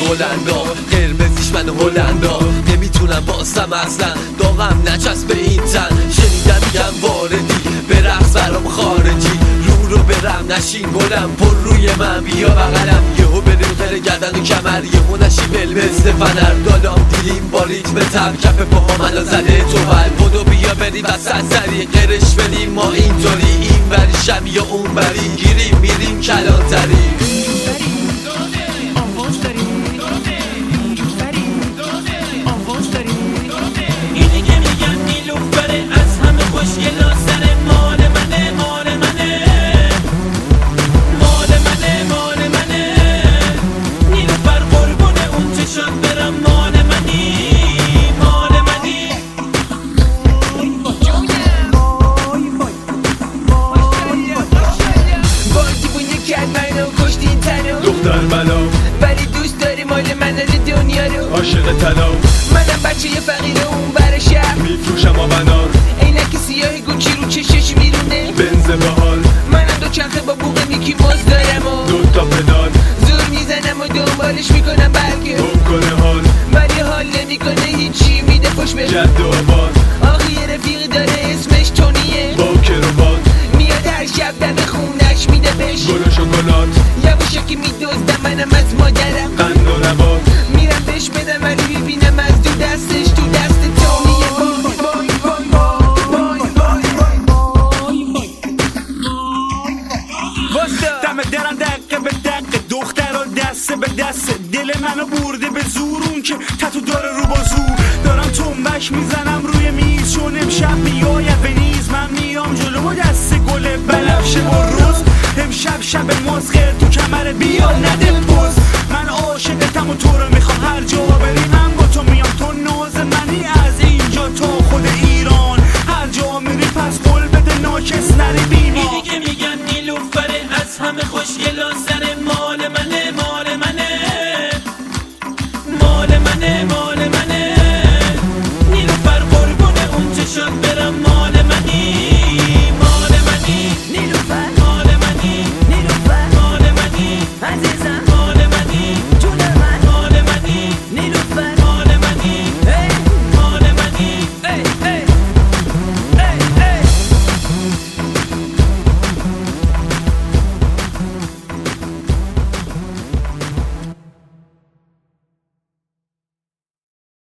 بلندا، قرمزیش من هلندا، نمیتونم باسم اصلا، داغم نچسب به این تن. شنیدم میگم واردی به رقص برام خارجی، رو برم نشین گلم پر روی من بیا بغلم، یهو بریم غیر گردن و کمر، یهو نشی بل مثل فنر، دالام دیلیم با ریتم تب، کف پاها منو زده تو بل، بدو بیا بریم وسط سری قرش بدیم ما اینطوری، این بری شب یا اون بری، گیریم میریم کلانتری. ولی دوست داری مال من دنیا رو، عاشق طلا منم بچه یه فقیر اون بر شهر، میفروشم آبنار، عینک سیاه گوچی رو چشش میرونه، بنز باحال، منم دو چرخه با بوق میکی موز دارم و دوتا پدال، زور میزنم و دنبالش میکنم بلکه خوب کنه حال، ولی حال نمیکنه هیچی، میده پشت به جد و آباد. آخه یه رفیقی داره اسمش تونیه، با کروات میاد هر شب دم خونش میده بهش گل و شکلات، یواشکی میدزدم منم از مادرم، قند و نبات میرم بهش بدم ولی ببینم از دو دستش تو دست تونیه. دم درم دقه به دقه، دختر و دسته به دسته، دل منو برده به زور، اون که تتو داره رو با زور، دارم تنبش میزنم روی میز، چون امشب میاید به نیز، من میام جلو با دست گل بنفشه و روز، امشب شب مسخر تو کمر بیا نده پوز، من عاشقتم و تو رو